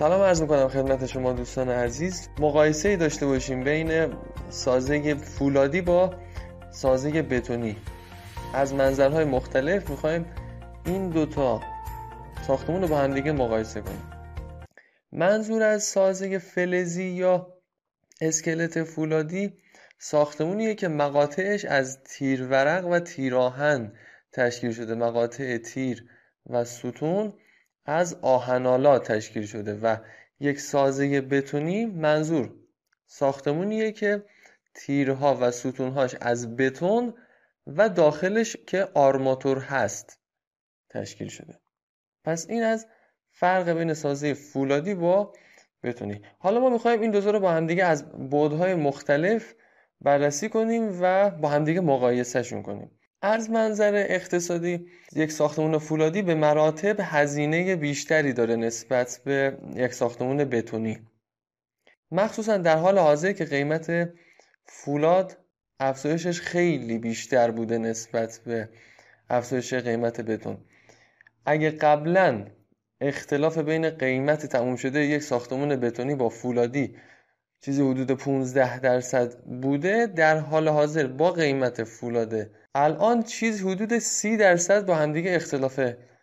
سلام عرض میکنم خدمت شما دوستان عزیز. مقایسه‌ای داشته باشیم بین سازه فولادی با سازه بتونی. از منظرهای مختلف میخوایم این دوتا ساختمون رو با هم دیگه مقایسه کنیم. منظور از سازه فلزی یا اسکلت فولادی ساختمونیه که مقاطعش از تیرورق و تیراهن تشکیل شده. مقاطع تیر و ستون از آهن‌آلات تشکیل شده و یک سازه بتونی منظور ساختمونیه که تیرها و ستونهاش از بتون و داخلش که آرماتور هست تشکیل شده. پس این از فرق بین سازه فولادی با بتونی. حالا ما میخوایم این دو تا رو با همدیگه از بعدهای مختلف بررسی کنیم و با همدیگه مقایسهشون کنیم. از منظر اقتصادی یک ساختمان فولادی به مراتب هزینه بیشتری داره نسبت به یک ساختمان بتونی، مخصوصا در حال حاضر که قیمت فولاد افزایشش خیلی بیشتر بوده نسبت به افزایش قیمت بتون. اگه قبلا اختلاف بین قیمت تموم شده یک ساختمان بتونی با فولادی چیزی حدود 15% بوده، در حال حاضر با قیمت فولاد الان چیز حدود 30% با همدیگه اختلاف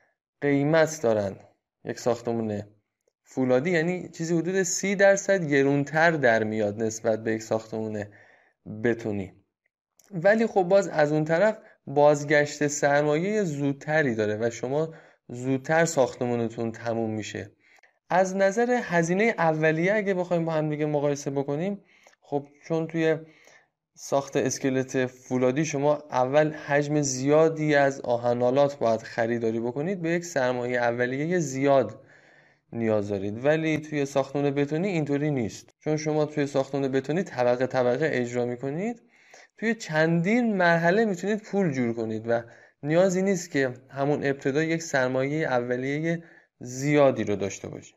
قیمت دارن. یک ساختمان فولادی یعنی چیزی حدود 30% گرونتر در میاد نسبت به یک ساختمان بتونی. ولی خب باز از اون طرف بازگشت سرمایه زودتری داره و شما زودتر ساختمانتون تموم میشه. از نظر هزینه اولیه اگه بخوایم با هم دیگه مقایسه بکنیم، خب چون توی ساخت اسکلت فولادی شما اول حجم زیادی از آهن‌آلات باید خریداری بکنید، به یک سرمایه اولیه زیاد نیاز دارید. ولی توی ساختمان بتونی اینطوری نیست، چون شما توی ساختمان بتونی طبقه طبقه اجرا میکنید، توی چندین مرحله میتونید پول جور کنید و نیازی نیست که همون ابتدا یک سرمایه اولیه زیادی رو داشته باشید.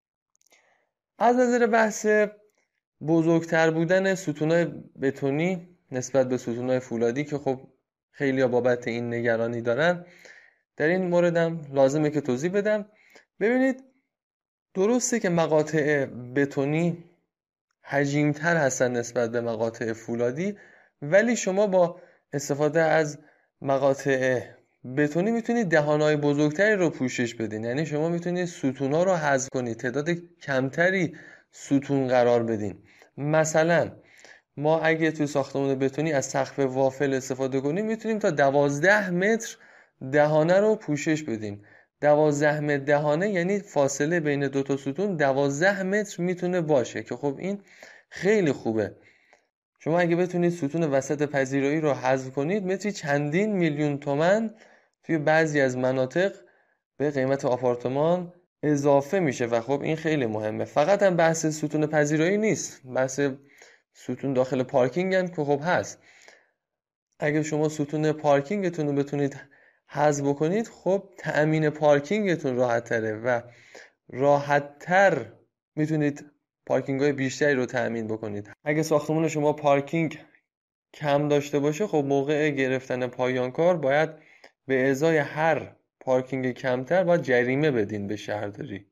از نظر بحث بزرگتر بودن ستونای بتونی نسبت به ستونای فولادی که خب خیلی ها بابت این نگرانی دارن، در این موردم لازمه که توضیح بدم. ببینید، درسته که مقاطع بتونی حجیم‌تر هستن نسبت به مقاطع فولادی، ولی شما با استفاده از مقاطع بتونی میتونید دهانهای بزرگتری رو پوشش بدین. یعنی شما میتونید ستون‌ها رو حذف کنید، تعداد کمتری ستون قرار بدین. مثلا ما اگه توی ساختمان بتونی از سقف وافل استفاده کنیم، میتونیم تا 12 متر دهانه رو پوشش بدیم. 12 متر دهانه یعنی فاصله بین دو تا ستون 12 متر میتونه باشه که خب این خیلی خوبه. شما اگه بتونید ستون وسط پذیرایی رو حذف کنید، متری چندین میلیون تومان توی بعضی از مناطق به قیمت آپارتمان اضافه میشه و خب این خیلی مهمه. فقط هم بحث ستون پذیرایی نیست، بحث ستون داخل پارکینگ هم که خب هست. اگه شما ستون پارکینگتون رو بتونید حذف بکنید، خب تأمین پارکینگتون راحت تره و راحت تر میتونید پارکینگ های بیشتری رو تأمین بکنید. اگه ساختمان شما پارکینگ کم داشته باشه، خب موقع گرفتن پایانکار باید به ازای هر پارکینگ کمتر باید جریمه بدین به شهرداری.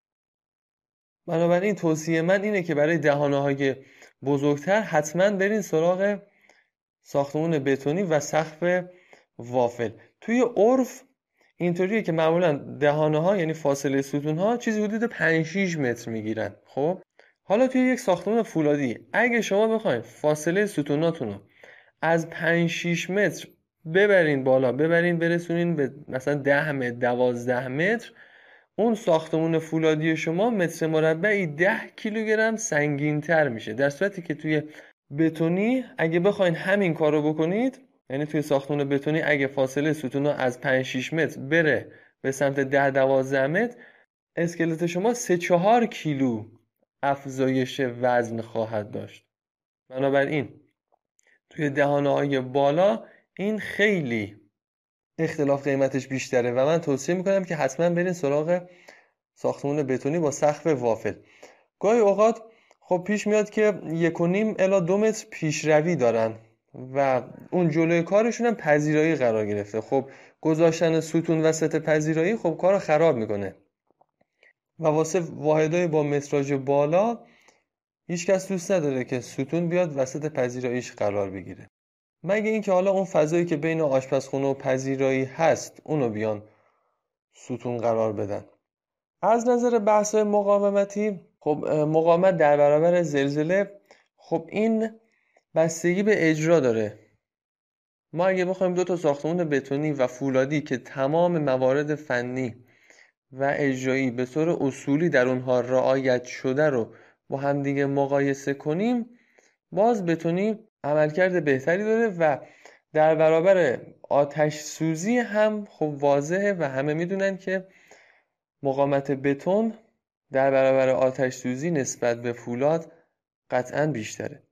بنابراین توصیه من اینه که برای دهانه‌های بزرگتر حتما برین سراغ ساختمان بتونی و سقف وافل. توی عرف اینطوریه که معمولا دهانه‌ها یعنی فاصله ستون‌ها چیزی حدود 5-6 متر میگیرن. خب حالا توی یک ساختمان فولادی اگه شما بخواید فاصله ستوناتون رو از 5-6 متر ببرین بالا، برسونین به مثلا 10 متر 12 متر، اون ساختمان فولادی شما متر مربعی 10 کیلوگرم سنگین‌تر میشه. در صورتی که توی بتونی اگه بخواین همین کارو بکنید، یعنی توی ساختمان بتونی اگه فاصله ستونا از 5-6 متر بره به سمت 10-12 متر، اسکلت شما 3-4 کیلو افزایش وزن خواهد داشت. بنابراین توی دهانه‌های بالا این خیلی اختلاف قیمتش بیشتره و من توصیه میکنم که حتما برین سراغ ساختمان بتونی با سقف وافل. گاهی اوقات خب پیش میاد که 1.5 الی 2 متر پیشروی دارن و اون جلوی کارشون هم پذیرایی قرار گرفته. خب گذاشتن ستون وسط پذیرایی خب کارو خراب میکنه. و واسه واحدهای با متراژ بالا هیچ کس دوست نداره که ستون بیاد وسط پذیراییش قرار بگیره، مگه اینکه حالا اون فضایی که بین آشپزخونه و پذیرایی هست اونو بیان ستون قرار بدن. از نظر بحث‌های مقاومتی، خب مقاومت در برابر زلزله، خب این بستگی به اجرا داره. ما اگه بخوایم 2 تا ساختمان بتونی و فولادی که تمام موارد فنی و اجرایی به طور اصولی در اونها رعایت شده رو با همدیگه مقایسه کنیم، باز بتونی عملکرد بهتری داره و در برابر آتش سوزی هم خب واضحه و همه میدونن که مقاومت بتون در برابر آتش سوزی نسبت به فولاد قطعاً بیشتره.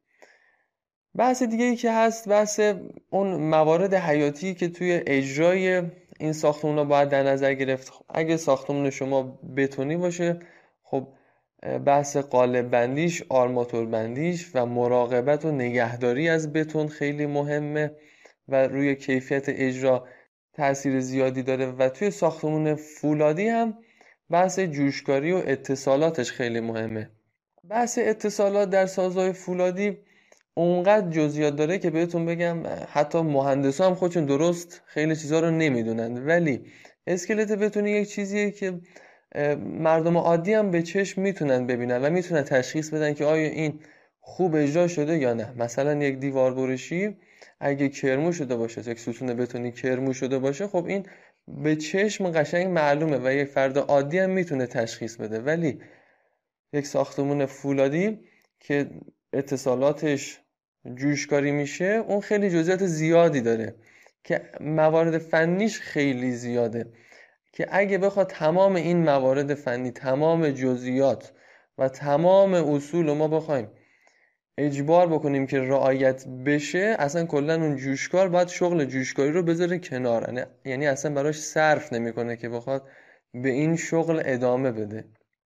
بحث دیگه ای که هست بحث اون موارد حیاتی که توی اجرای این ساختمون رو باید در نظر گرفت. اگه ساختمون شما بتونی باشه، خب بحث قالب بندیش، آرماتور بندیش و مراقبت و نگهداری از بتون خیلی مهمه و روی کیفیت اجرا تأثیر زیادی داره. و توی ساختمون فولادی هم بحث جوشکاری و اتصالاتش خیلی مهمه. بحث اتصالات در سازهای فولادی اونقدر جزئیات داره که بهتون بگم حتی مهندسا هم خودشون درست خیلی چیزا رو نمیدونن، ولی اسکلت بتونی یک چیزیه که مردم عادی هم به چشم میتونن ببینن و میتونن تشخیص بدن که آیا این خوب اجرا شده یا نه. مثلا یک دیوار برشی اگه کرمو شده باشه، یک ستون بتونی کرمو شده باشه، خب این به چشم قشنگ معلومه و یک فرد عادی هم میتونه تشخیص بده. ولی یک ساختمون فولادی که اتصالاتش جوشکاری میشه، اون خیلی جزئیات زیادی داره که موارد فنیش خیلی زیاده که اگه بخواد تمام این موارد فنی، تمام جزئیات و تمام اصول ما بخوایم اجبار بکنیم که رعایت بشه، اصلا کلا اون جوشکار باید شغل جوشکاری رو بذاره کنار، یعنی اصلا براش صرف نمیکنه که بخواد به این شغل ادامه بده.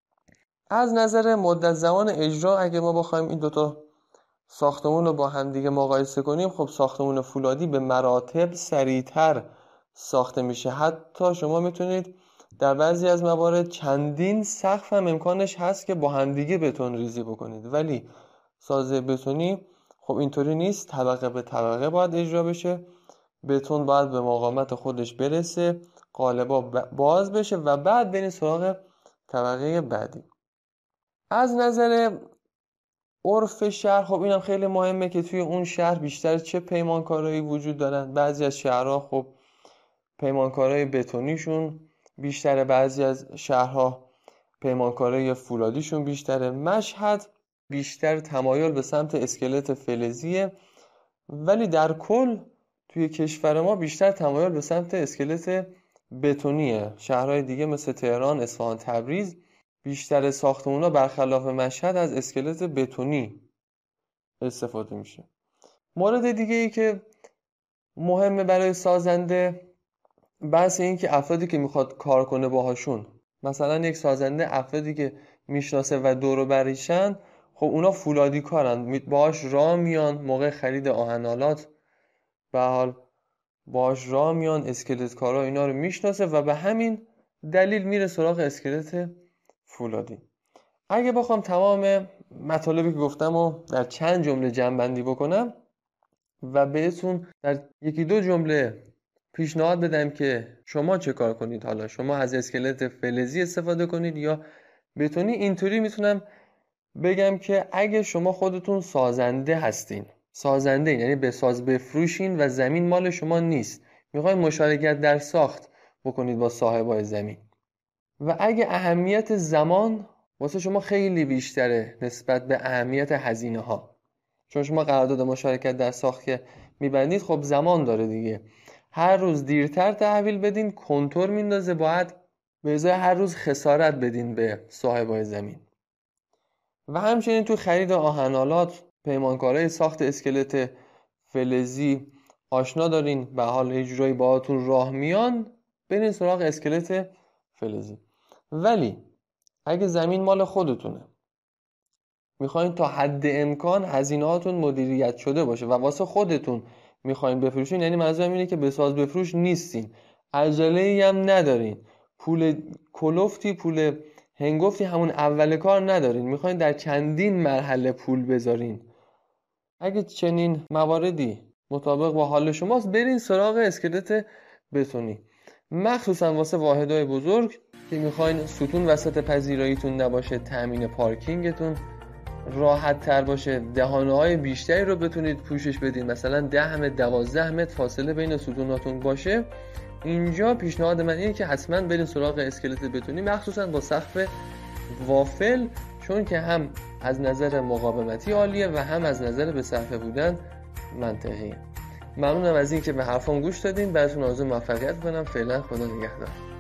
از نظر مدت زمان اجرا اگه ما بخوایم این دوتا ساختمون رو با هم دیگه مقایسه کنیم، خب ساختمون فولادی به مراتب سریعتر ساخته میشه. حتی شما میتونید در بعضی از موارد چندین سقف هم امکانش هست که با هم دیگه بتون ریزی بکنید، ولی سازه بتونی خب اینطوری نیست، طبقه به طبقه باید اجرا بشه. بتون باید به مقاومت خودش برسه، قالبا باز بشه و بعد برین سراغ طبقه بعدی. از نظر عرف شهر، خب اینم خیلی مهمه که توی اون شهر بیشتر چه پیمانکارایی وجود دارن. بعضی از شهرها خب پیمانکارای بتونیشون بیشتره، بعضی از شهرها پیمانکارای فولادیشون بیشتره. مشهد بیشتر تمایل به سمت اسکلت فلزیه، ولی در کل توی کشور ما بیشتر تمایل به سمت اسکلت بتونیه. شهرهای دیگه مثل تهران، اصفهان، تبریز بیشتر ساختمونا برخلاف مشهد از اسکلت بتونی استفاده میشه. مورد دیگه ای که مهمه برای سازنده بحث این که افرادی که میخواد کار کنه باهاشون، مثلا یک سازنده افرادی که میشناسه و دور و بریشن، خب اونا فولادی کارن، باهاش راه میان موقع خرید آهنالات، به حال باهاش راه میان، اسکلت کارا اینا رو میشناسه و به همین دلیل میره سراغ اسکلت فولادی. اگه بخوام تمام مطالبی که گفتم رو در چند جمله جمع‌بندی بکنم و بهتون در یکی دو جمله پیشنهاد بدم که شما چه کار کنید، حالا شما از اسکلت فلزی استفاده کنید یا بتونی، اینطوری میتونم بگم که اگه شما خودتون سازنده هستین، سازنده یعنی بساز بفروشین و زمین مال شما نیست، میخواین مشارکت در ساخت بکنید با صاحبای زمین و اگه اهمیت زمان واسه شما خیلی بیشتره نسبت به اهمیت هزینه ها، چون شما قرارداد مشارکت در ساخت که میبندید خب زمان داره دیگه، هر روز دیرتر تحویل بدین کنتور میندازه، باید به ازای هر روز خسارت بدین به صاحبای زمین. و همچنین تو خرید آهنالات پیمانکارای ساخت اسکلت فلزی آشنا دارین، به حال اجرایی باهاتون راه میان، برین سراغ اسکلت فلزی. ولی اگه زمین مال خودتونه، میخواین تا حد امکان هزینه‌هاتون مدیریت شده باشه و واسه خودتون میخواین بفروشین، یعنی منظورم اینه که بساز بفروش نیستین، عجله‌ای هم ندارین، پول کلفتی، پول هنگفتی همون اول کار ندارین، میخواین در چندین مرحله پول بذارین. اگه چنین مواردی مطابق با حال شماست، برین سراغ اسکلت بتونی، مخصوصا واسه واحدهای بزرگ که میخواین ستون وسط پذیراییتون نباشه، تامین پارکینگتون راحت تر باشه، دهانه های بیشتری رو بتونید پوشش بدین، مثلا 10 متر 12 متر فاصله بین ستوناتون باشه. اینجا پیشنهاد من اینه که حتما برین سراغ اسکلت بتونی، مخصوصا با سقف وافل، چون که هم از نظر مقاومتی عالیه و هم از نظر به صرفه بودن منطقیه. ممنونم از این که به حرفام گوش دادین. براتون آرزوی موفقیت کنم. فعلا خدا نگهدار.